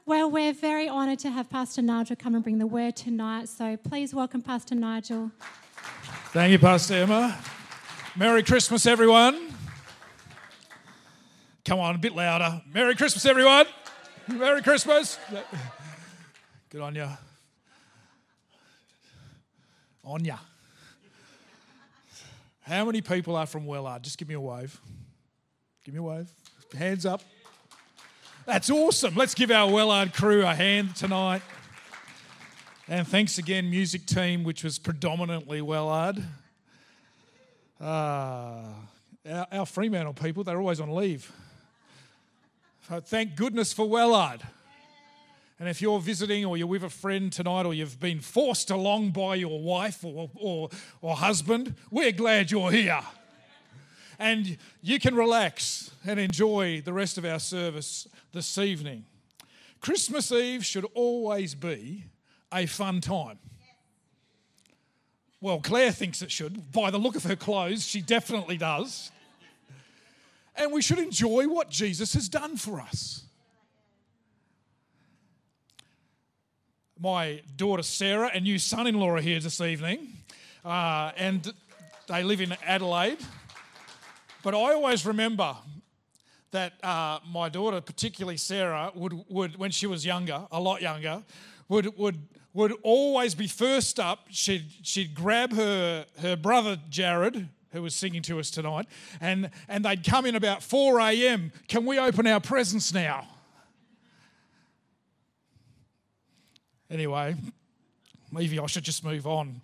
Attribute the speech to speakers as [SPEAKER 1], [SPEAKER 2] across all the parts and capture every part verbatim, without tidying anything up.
[SPEAKER 1] Well, we're very honoured to have Pastor Nigel come and bring the word tonight, so please welcome Pastor Nigel.
[SPEAKER 2] Thank you, Pastor Emma. Merry Christmas, everyone. Come on, a bit louder. Merry Christmas, everyone. Merry Christmas. Good on you. On ya. How many people are from Wellard? Just give me a wave. Give me a wave. Hands up. That's awesome. Let's give our Wellard crew a hand tonight. And thanks again, music team, which was predominantly Wellard. Uh, our, our Fremantle people, they're always on leave. So thank goodness for Wellard. And if you're visiting or you're with a friend tonight or you've been forced along by your wife or, or, or husband, we're glad you're here. And you can relax and enjoy the rest of our service this evening. Christmas Eve should always be a fun time. Well, Claire thinks it should. By the look of her clothes, she definitely does. And we should enjoy what Jesus has done for us. My daughter Sarah and new son-in-law are here this evening, uh, and they live in Adelaide. But I always remember that uh, my daughter, particularly Sarah, would, would when she was younger, a lot younger, would would would always be first up. She'd she'd grab her her brother Jared, who was singing to us tonight, and and they'd come in about four a.m. Can we open our presents now? Anyway, maybe I should just move on.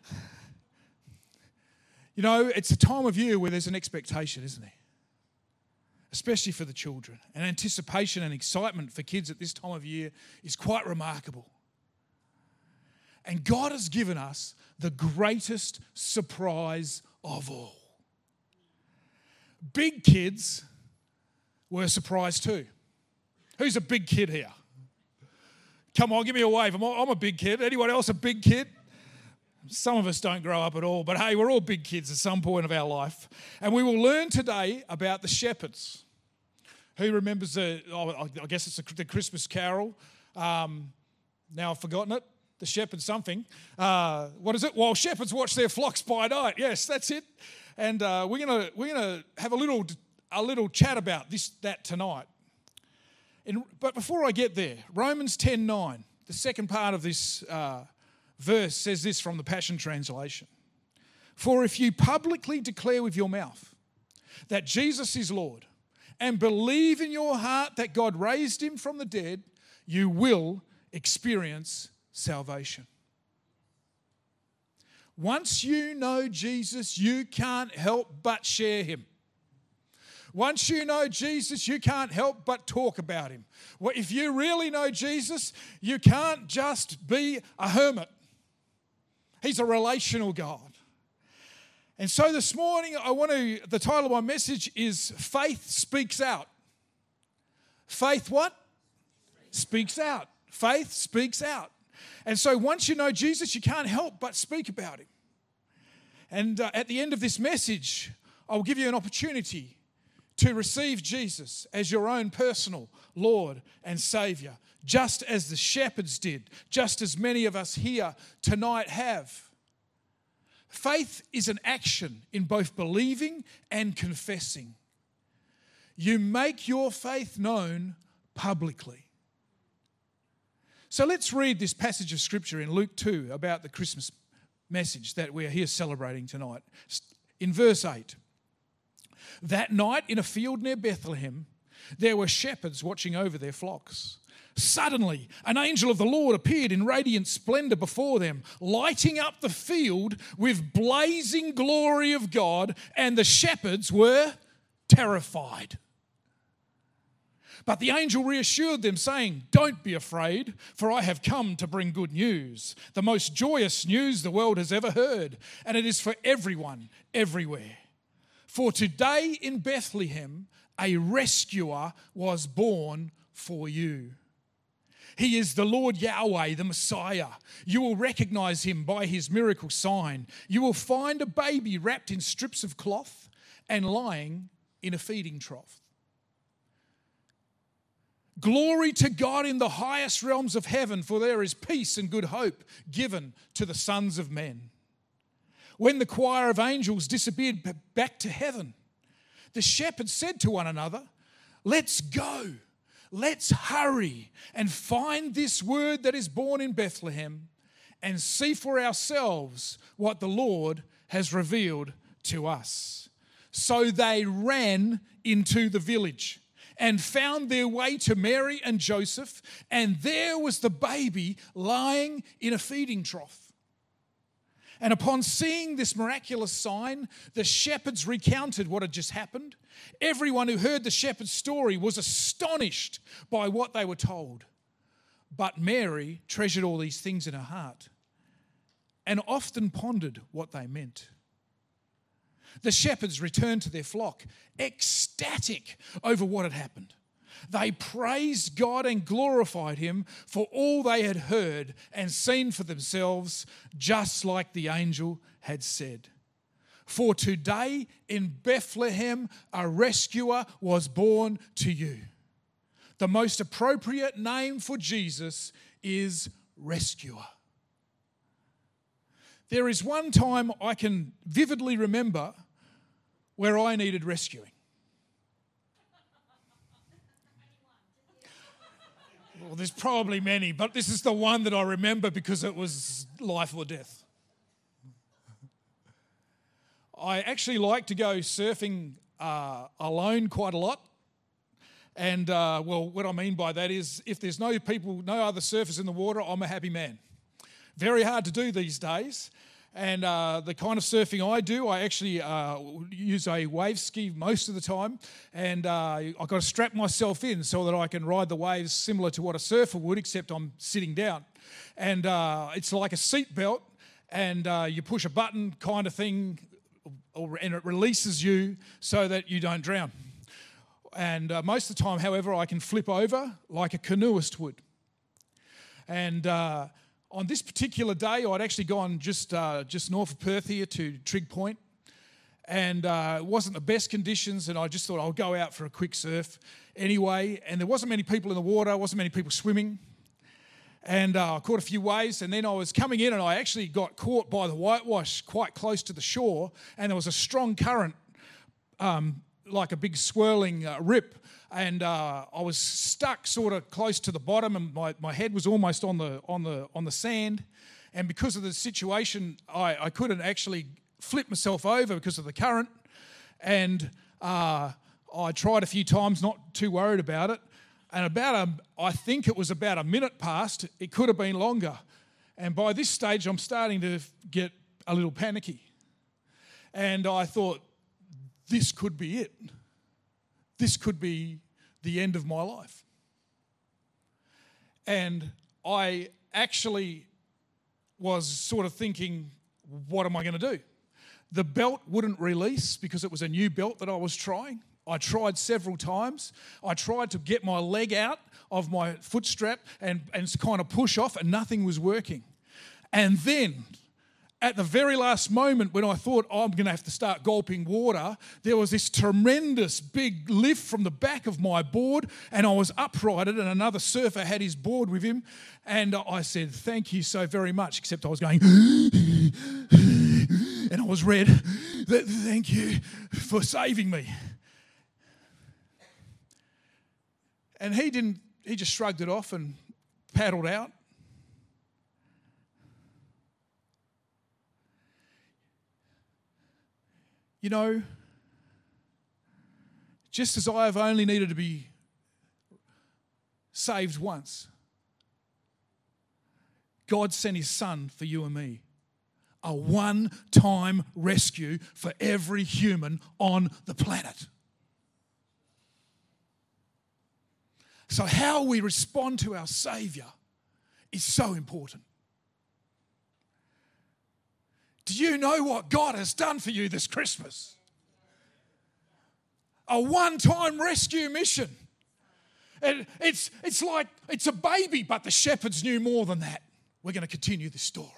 [SPEAKER 2] You know, it's a time of year where there's an expectation, isn't there? Especially for the children. And anticipation and excitement for kids at this time of year is quite remarkable. And God has given us the greatest surprise of all. Big kids were surprised too. Who's a big kid here? Come on, give me a wave. I'm a, I'm a big kid. Anyone else a big kid? Some of us don't grow up at all, but hey, we're all big kids at some point of our life. And we will learn today about the shepherds. Who remembers the, oh, I guess it's the Christmas carol. Um, now I've forgotten it. The shepherd something. Uh, what is it? While shepherds watch their flocks by night. Yes, that's it. And uh, we're gonna we're gonna have a little a little chat about this that tonight. In, but before I get there, Romans ten nine, the second part of this uh, verse says this from the Passion Translation. For if you publicly declare with your mouth that Jesus is Lord and believe in your heart that God raised him from the dead, you will experience salvation. Once you know Jesus, you can't help but share him. Once you know Jesus, you can't help but talk about him. Well, if you really know Jesus, you can't just be a hermit. He's a relational God. And so this morning, I want to, the title of my message is Faith Speaks Out. Faith what? Speaks out. Faith speaks out. And so once you know Jesus, you can't help but speak about him. And uh, at the end of this message, I'll give you an opportunity to receive Jesus as your own personal Lord and Saviour, just as the shepherds did, just as many of us here tonight have. Faith is an action in both believing and confessing. You make your faith known publicly. So let's read this passage of Scripture in Luke two about the Christmas message that we're here celebrating tonight. In verse eight. That night in a field near Bethlehem, there were shepherds watching over their flocks. Suddenly, an angel of the Lord appeared in radiant splendor before them, lighting up the field with blazing glory of God, and the shepherds were terrified. But the angel reassured them, saying, "Don't be afraid, for I have come to bring good news, the most joyous news the world has ever heard, and it is for everyone, everywhere. For today in Bethlehem, a rescuer was born for you. He is the Lord Yahweh, the Messiah. You will recognize him by his miracle sign. You will find a baby wrapped in strips of cloth and lying in a feeding trough." Glory to God in the highest realms of heaven, for there is peace and good hope given to the sons of men. When the choir of angels disappeared back to heaven, the shepherds said to one another, let's go, let's hurry and find this word that is born in Bethlehem and see for ourselves what the Lord has revealed to us. So they ran into the village and found their way to Mary and Joseph, and there was the baby lying in a feeding trough. And upon seeing this miraculous sign, the shepherds recounted what had just happened. Everyone who heard the shepherd's story was astonished by what they were told. But Mary treasured all these things in her heart and often pondered what they meant. The shepherds returned to their flock, ecstatic over what had happened. They praised God and glorified him for all they had heard and seen for themselves, just like the angel had said. For today in Bethlehem a rescuer was born to you. The most appropriate name for Jesus is Rescuer. There is one time I can vividly remember where I needed rescuing. Well, there's probably many, but this is the one that I remember because it was life or death. I actually like to go surfing uh, alone quite a lot. And, uh, well, what I mean by that is if there's no people, no other surfers in the water, I'm a happy man. Very hard to do these days. And uh, the kind of surfing I do, I actually uh, use a wave ski most of the time, and uh, I've got to strap myself in so that I can ride the waves similar to what a surfer would, except I'm sitting down. And uh, it's like a seat belt, and uh, you push a button kind of thing, or, and it releases you so that you don't drown. And uh, most of the time, however, I can flip over like a canoeist would. And Uh, On this particular day, I'd actually gone just uh, just north of Perth here to Trig Point, and uh, it wasn't the best conditions, and I just thought I'll go out for a quick surf anyway, and there wasn't many people in the water, wasn't many people swimming, and uh, I caught a few waves, and then I was coming in, and I actually got caught by the whitewash quite close to the shore, and there was a strong current, um, like a big swirling uh, rip, and uh, I was stuck sort of close to the bottom, and my, my head was almost on the on the on the sand, and because of the situation, I, I couldn't actually flip myself over because of the current, and uh, I tried a few times, not too worried about it, and about a, I think it was about a minute passed. It could have been longer, and by this stage, I'm starting to get a little panicky, and I thought, this could be it. This could be the end of my life. And I actually was sort of thinking, what am I going to do? The belt wouldn't release because it was a new belt that I was trying. I tried several times. I tried to get my leg out of my foot strap and, and kind of push off, and nothing was working. And then, at the very last moment when I thought, oh, I'm going to have to start gulping water, there was this tremendous big lift from the back of my board, and I was uprighted, and another surfer had his board with him, and I said, thank you so very much, except I was going, and I was red. Thank you for saving me. And he didn't, he just shrugged it off and paddled out. You know, just as I have only needed to be saved once, God sent his son for you and me. A one-time rescue for every human on the planet. So how we respond to our Saviour is so important. Do you know what God has done for you this Christmas? A one-time rescue mission. And it's, it's like, it's a baby, but the shepherds knew more than that. We're going to continue the story.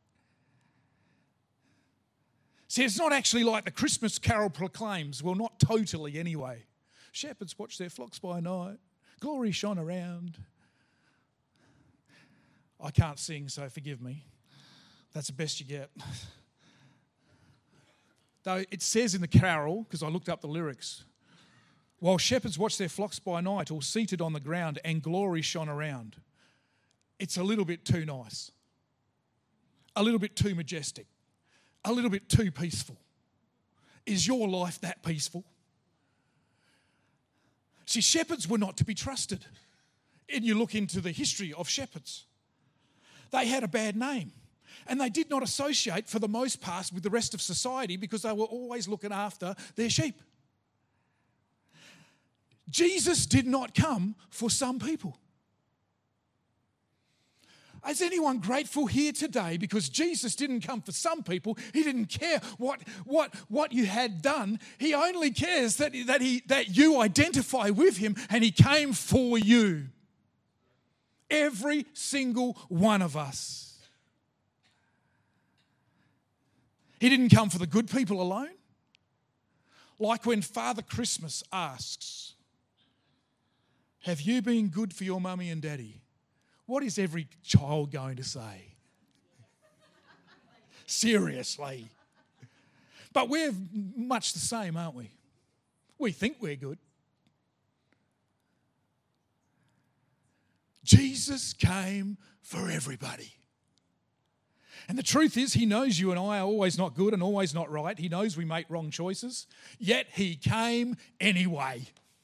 [SPEAKER 2] See, it's not actually like the Christmas carol proclaims. Well, not totally anyway. Shepherds watch their flocks by night, Glory shone around. I can't sing, so forgive me. That's the best you get. Though it says in the carol, because I looked up the lyrics, while shepherds watched their flocks by night, all seated on the ground, and glory shone around. It's a little bit too nice. A little bit too majestic. A little bit too peaceful. Is your life that peaceful? See, shepherds were not to be trusted. And you look into the history of shepherds. They had a bad name. And they did not associate, for the most part, with the rest of society because they were always looking after their sheep. Jesus did not come for some people. Is anyone grateful here today because Jesus didn't come for some people? He didn't care what, what, what you had done. He only cares that, that, he, that you identify with him, and he came for you. Every single one of us. He didn't come for the good people alone. Like when Father Christmas asks, have you been good for your mummy and daddy? What is every child going to say? Seriously. But we're much the same, aren't we? We think we're good. Jesus came for everybody. And the truth is, he knows you and I are always not good and always not right. He knows we make wrong choices. Yet he came anyway.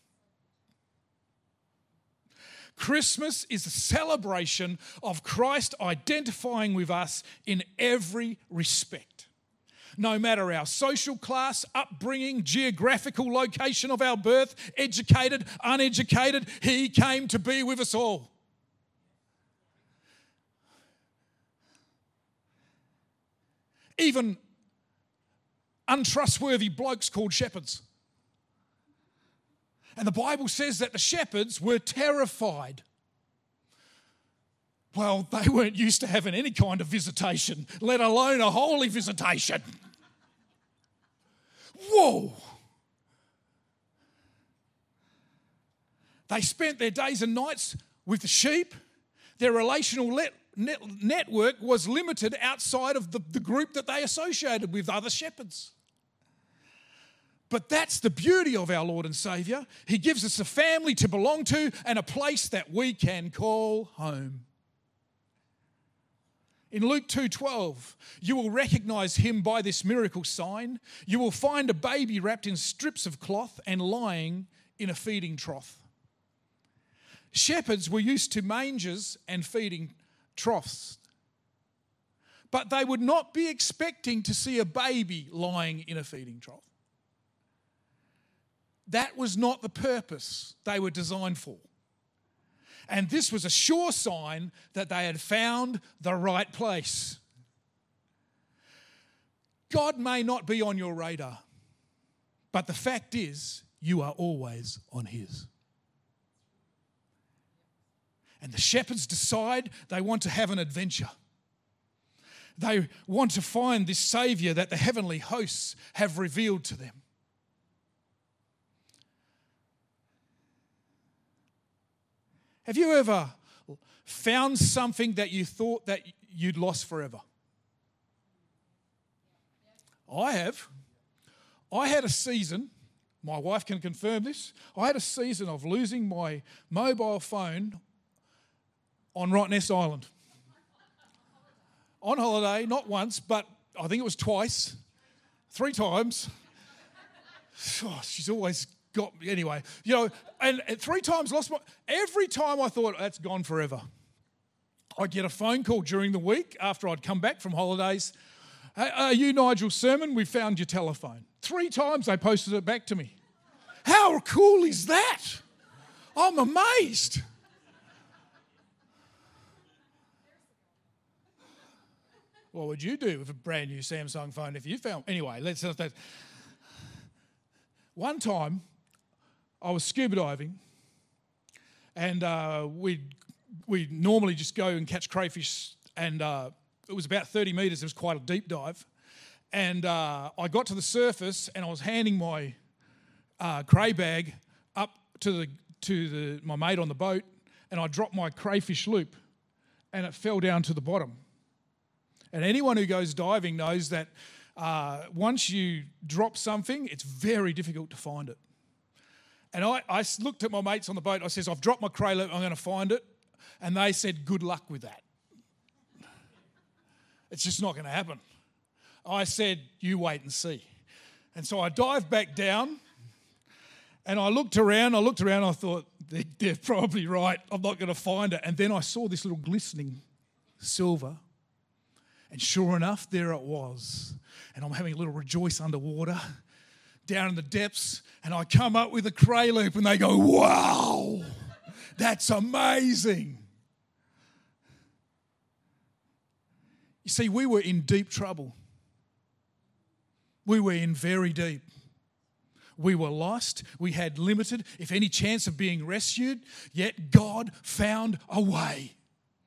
[SPEAKER 2] Christmas is a celebration of Christ identifying with us in every respect. No matter our social class, upbringing, geographical location of our birth, educated, uneducated, he came to be with us all. Even untrustworthy blokes called shepherds. And the Bible says that the shepherds were terrified. Well, they weren't used to having any kind of visitation, let alone a holy visitation. Whoa! They spent their days and nights with the sheep. Their relational let Net- network was limited outside of the, the group that they associated with, other shepherds. But that's the beauty of our Lord and Saviour. He gives us a family to belong to and a place that we can call home. In Luke two twelve, you will recognise him by this miracle sign. You will find a baby wrapped in strips of cloth and lying in a feeding trough. Shepherds were used to mangers and feeding troughs. But they would not be expecting to see a baby lying in a feeding trough. That was not the purpose they were designed for. And this was a sure sign that they had found the right place. God may not be on your radar, but the fact is, you are always on his. And the shepherds decide they want to have an adventure. They want to find this Saviour that the heavenly hosts have revealed to them. Have you ever found something that you thought that you'd lost forever? I have. I had a season, my wife can confirm this, I had a season of losing my mobile phone on Rottnest Island. On holiday, not once, but I think it was twice, three times. Oh, she's always got me. Anyway, you know, and, and three times lost my... Every time I thought, that's gone forever. I'd get a phone call during the week after I'd come back from holidays. Hey, are you Nigel Sermon? We found your telephone. Three times they posted it back to me. How cool is that? I'm amazed. What would you do with a brand new Samsung phone if you found... Anyway, let's... That. One time, I was scuba diving, and uh, we'd, we'd normally just go and catch crayfish, and uh, it was about thirty metres. It was quite a deep dive. And uh, I got to the surface, and I was handing my uh, cray bag up to the to the, my mate on the boat, and I dropped my crayfish loop, and it fell down to the bottom. And anyone who goes diving knows that uh, once you drop something, it's very difficult to find it. And I, I looked at my mates on the boat. I says, I've dropped my cray loop. I'm going to find it. And they said, good luck with that. It's just not going to happen. I said, you wait and see. And so I dived back down, and I looked around. I looked around. I thought, they're, they're probably right. I'm not going to find it. And then I saw this little glistening silver. And sure enough, there it was. And I'm having a little rejoice underwater, down in the depths. And I come up with a cray loop, and they go, wow, that's amazing. You see, we were in deep trouble. We were in very deep. We were lost. We had limited, if any, chance of being rescued. Yet God found a way.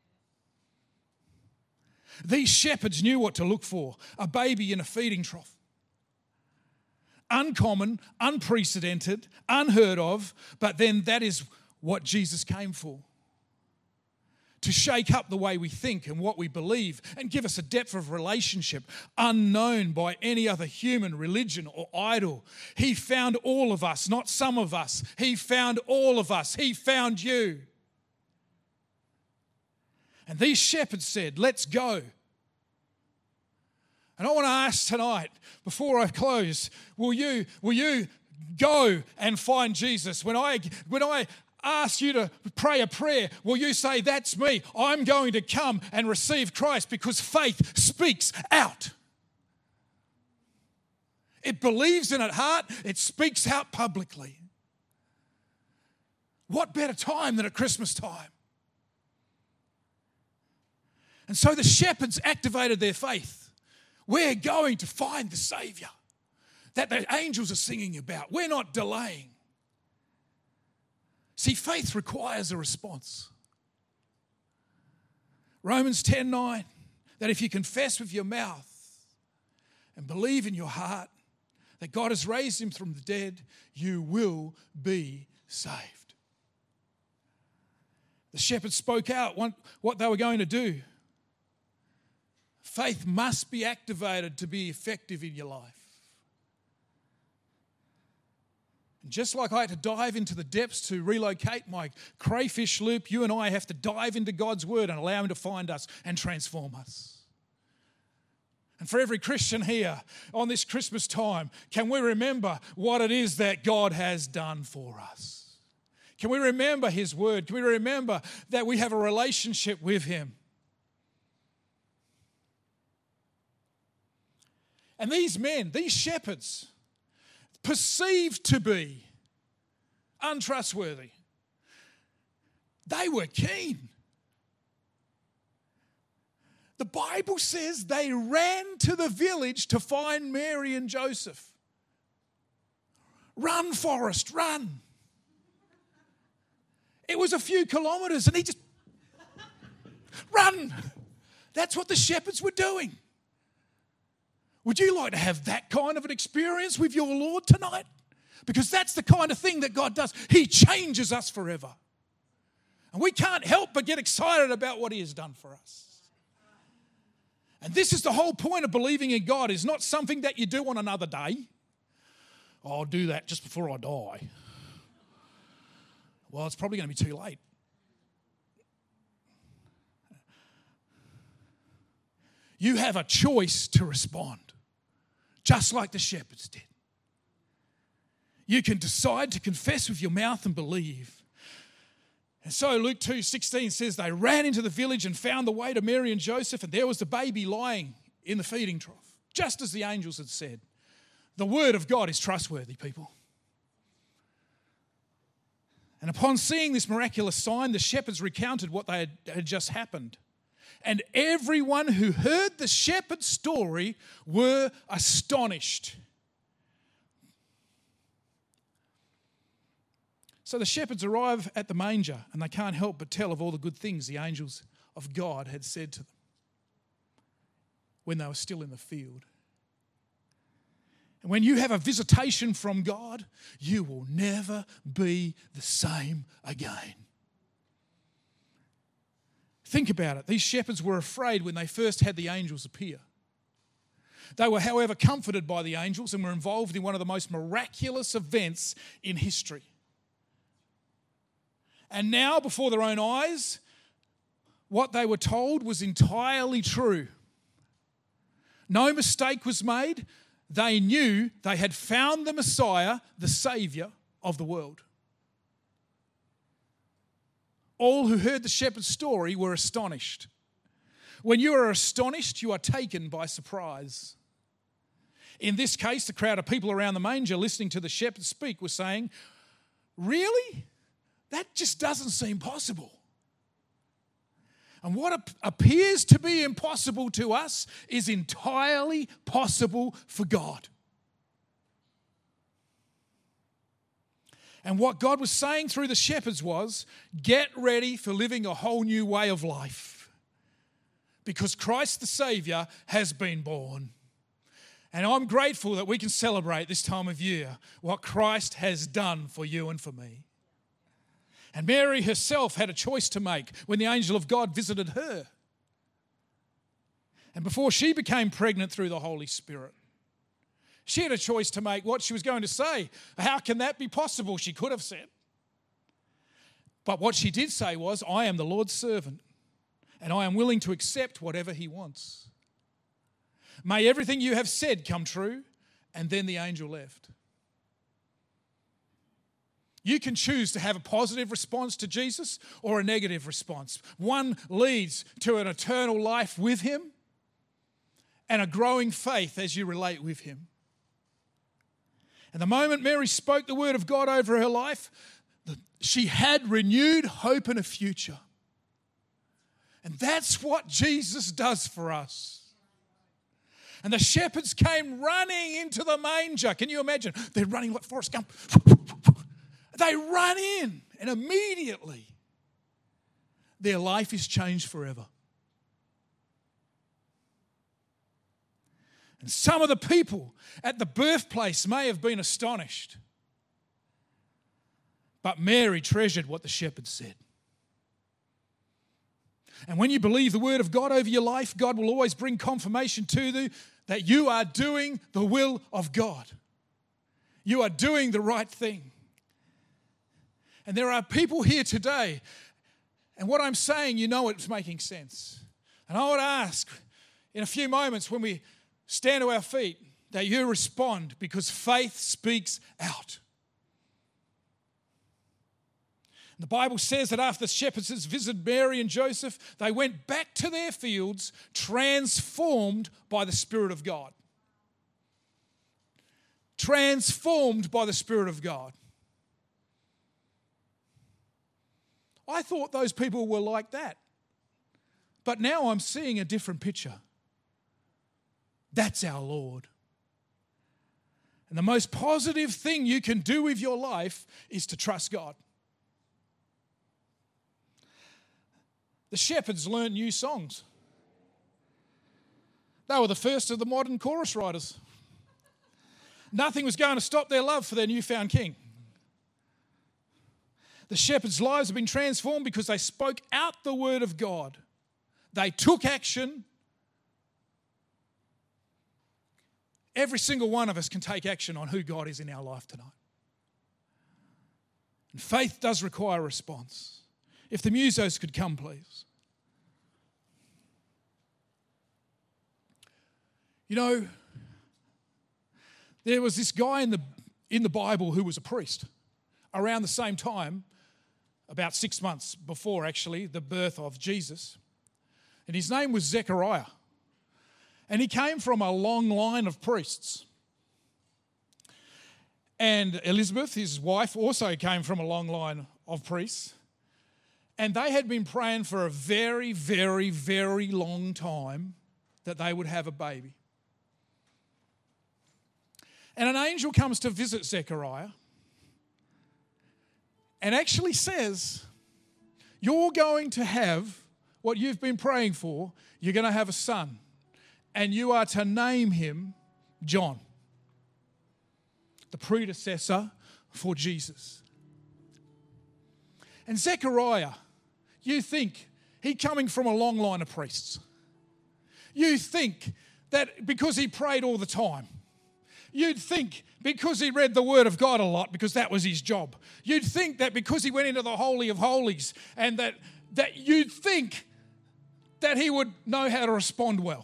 [SPEAKER 2] These shepherds knew what to look for. A baby in a feeding trough. Uncommon, unprecedented, unheard of. But then that is what Jesus came for. To shake up the way we think and what we believe and give us a depth of relationship unknown by any other human religion or idol. He found all of us, not some of us. He found all of us. He found you. And these shepherds said, let's go. And I want to ask tonight, before I close, will you, will you go and find Jesus? When I, when I ask you to pray a prayer, will you say, that's me. I'm going to come and receive Christ, because faith speaks out. It believes in its heart. It speaks out publicly. What better time than at Christmas time? And so the shepherds activated their faith. We're going to find the Saviour that the angels are singing about. We're not delaying. See, faith requires a response. Romans ten nine, that if you confess with your mouth and believe in your heart that God has raised him from the dead, you will be saved. The shepherds spoke out what they were going to do. Faith must be activated to be effective in your life. And just like I had to dive into the depths to relocate my crayfish loop, you and I have to dive into God's word and allow him to find us and transform us. And for every Christian here on this Christmas time, can we remember what it is that God has done for us? Can we remember his word? Can we remember that we have a relationship with him? And these men, these shepherds, perceived to be untrustworthy, they were keen. The Bible says they ran to the village to find Mary and Joseph. Run, Forrest, run. It was a few kilometres and he just, run. That's what the shepherds were doing. Would you like to have that kind of an experience with your Lord tonight? Because that's the kind of thing that God does. He changes us forever. And we can't help but get excited about what he has done for us. And this is the whole point of believing in God, is not something that you do on another day. Oh, I'll do that just before I die. Well, it's probably going to be too late. You have a choice to respond, just like the shepherds did. You can decide to confess with your mouth and believe. And so Luke two sixteen says they ran into the village and found the way to Mary and Joseph, and there was the baby lying in the feeding trough, just as the angels had said. The word of God is trustworthy, people. And upon seeing this miraculous sign, the shepherds recounted what they had, had just happened. And everyone who heard the shepherd's story were astonished. So the shepherds arrive at the manger and they can't help but tell of all the good things the angels of God had said to them when they were still in the field. And when you have a visitation from God, you will never be the same again. Think about it. These shepherds were afraid when they first had the angels appear. They were, however, comforted by the angels and were involved in one of the most miraculous events in history. And now, before their own eyes, what they were told was entirely true. No mistake was made. They knew they had found the Messiah, the Saviour of the world. All who heard the shepherd's story were astonished. When you are astonished, you are taken by surprise. In this case, the crowd of people around the manger listening to the shepherd speak were saying, "Really? That just doesn't seem possible." And what appears to be impossible to us is entirely possible for God. And what God was saying through the shepherds was, get ready for living a whole new way of life. Because Christ the Saviour has been born. And I'm grateful that we can celebrate this time of year what Christ has done for you and for me. And Mary herself had a choice to make when the angel of God visited her. And before she became pregnant through the Holy Spirit, she had a choice to make what she was going to say. How can that be possible? She could have said. But what she did say was, I am the Lord's servant, and I am willing to accept whatever He wants. May everything you have said come true. And then the angel left. You can choose to have a positive response to Jesus or a negative response. One leads to an eternal life with Him and a growing faith as you relate with Him. And the moment Mary spoke the word of God over her life, she had renewed hope and a future. And that's what Jesus does for us. And the shepherds came running into the manger. Can you imagine? They're running like Forrest Gump. They run in, and immediately their life is changed forever. And some of the people at the birthplace may have been astonished, but Mary treasured what the shepherds said. And when you believe the word of God over your life, God will always bring confirmation to you that you are doing the will of God. You are doing the right thing. And there are people here today, and what I'm saying, you know it's making sense. And I would ask in a few moments when we stand to our feet that you respond, because faith speaks out. The Bible says that after the shepherds visited Mary and Joseph, they went back to their fields transformed by the Spirit of God. Transformed by the Spirit of God. I thought those people were like that. But now I'm seeing a different picture. That's our Lord. And the most positive thing you can do with your life is to trust God. The shepherds learned new songs. They were the first of the modern chorus writers. Nothing was going to stop their love for their newfound king. The shepherds' lives have been transformed because they spoke out the word of God. They took action. Every single one of us can take action on who God is in our life tonight. And faith does require a response. If the musos could come, please. You know, there was this guy in the in the Bible who was a priest around the same time, about six months before actually the birth of Jesus. And his name was Zechariah. And he came from a long line of priests. And Elizabeth, his wife, also came from a long line of priests. And they had been praying for a very, very, very long time that they would have a baby. And an angel comes to visit Zechariah and actually says, you're going to have what you've been praying for. You're going to have a son, and you are to name him John. the predecessor for Jesus. And Zechariah, you think he coming from a long line of priests. You think that because he prayed all the time. You'd think because he read the Word of God a lot, because that was his job. You'd think that because he went into the Holy of Holies, and that, that you'd think that he would know how to respond well.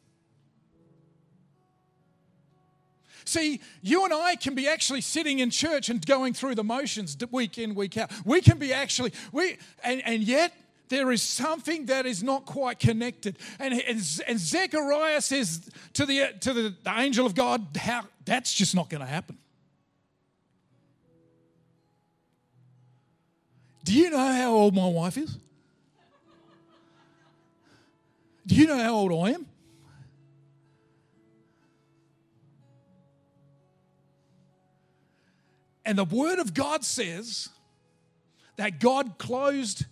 [SPEAKER 2] See, you and I can be actually sitting in church and going through the motions week in, week out. We can be actually, we and, and yet there is something that is not quite connected. And, and, and Zechariah says to, the, to the, the angel of God, how, that's just not going to happen. Do you know how old my wife is? Do you know how old I am? And the Word of God says that God closed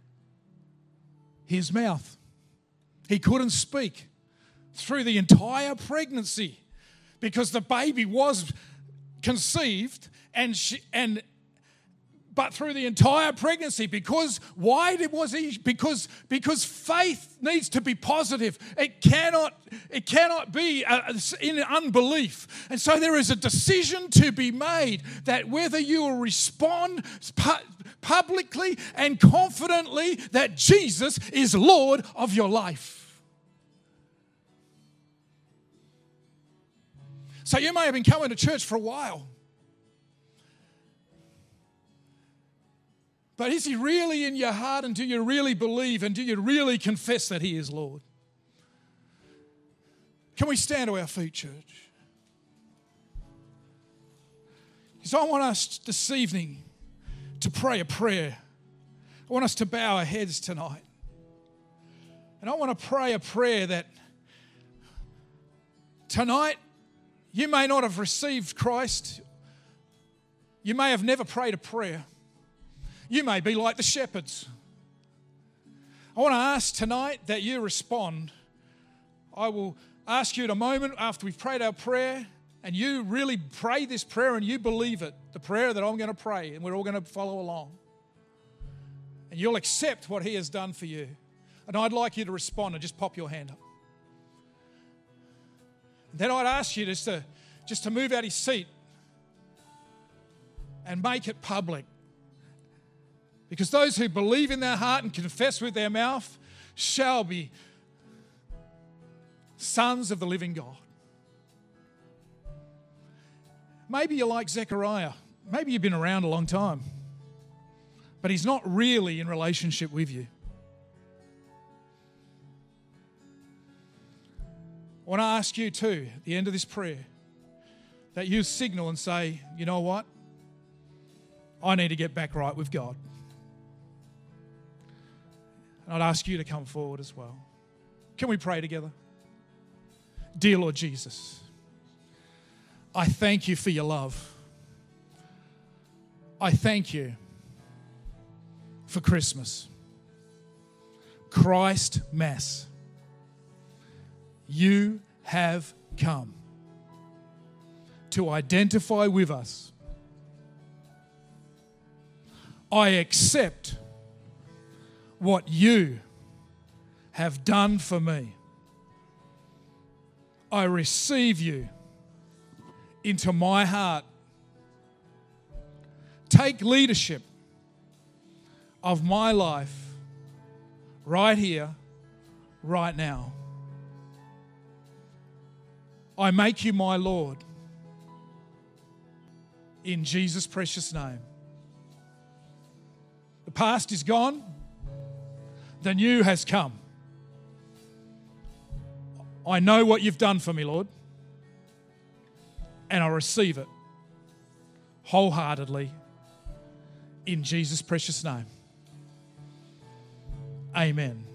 [SPEAKER 2] his mouth. He couldn't speak through the entire pregnancy because the baby was conceived and she, and but through the entire pregnancy, because why did was he? Because because faith needs to be positive. It cannot it cannot be uh, in unbelief. And so there is a decision to be made that whether you will respond pu- publicly and confidently that Jesus is Lord of your life. So you may have been coming to church for a while. But is he really in your heart, and do you really believe, and do you really confess that he is Lord? Can we stand to our feet, church? Because I want us this evening to pray a prayer. I want us to bow our heads tonight. And I want to pray a prayer that tonight you may not have received Christ. You may have never prayed a prayer. You may be like the shepherds. I want to ask tonight that you respond. I will ask you in a moment after we've prayed our prayer, and you really pray this prayer and you believe it, the prayer that I'm going to pray, and we're all going to follow along. And you'll accept what he has done for you. And I'd like you to respond and just pop your hand up. Then I'd ask you just to, just to move out his seat and make it public. Because those who believe in their heart and confess with their mouth shall be sons of the living God. Maybe you're like Zechariah. Maybe you've been around a long time, but he's not really in relationship with you. I want to ask you too, at the end of this prayer, that you signal and say, you know what? I need to get back right with God. And I'd ask you to come forward as well. Can we pray together? Dear Lord Jesus, I thank you for your love. I thank you for Christmas. Christ Mass. You have come to identify with us. I accept what you have done for me. I receive you into my heart. Take leadership of my life right here, right now. I make you my Lord in Jesus' precious name. The past is gone. The new has come. I know what you've done for me, Lord, and I receive it wholeheartedly in Jesus' precious name. Amen.